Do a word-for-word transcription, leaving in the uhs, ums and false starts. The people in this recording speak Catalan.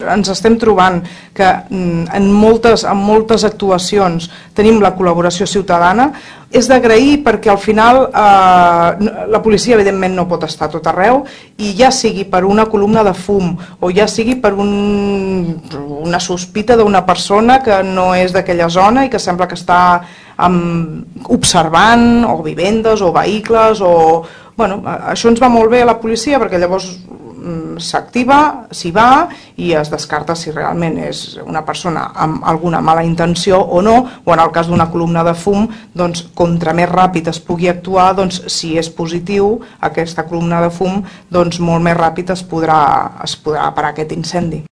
Ens estem trobant que en moltes, en moltes actuacions tenim la col·laboració ciutadana. És d'agrair perquè al final eh, la policia evidentment no pot estar a tot arreu i ja sigui per una columna de fum o ja sigui per un, una sospita d'una persona que no és d'aquella zona i que sembla que està um, observant o vivendes o vehicles o... Bueno, això ens va molt bé a la policia perquè llavors s'activa, s'hi va i es descarta si realment és una persona amb alguna mala intenció o no, o en el cas d'una columna de fum, doncs contra més ràpid es pugui actuar, doncs si és positiu aquesta columna de fum, doncs molt més ràpid es podrà, es podrà parar aquest incendi.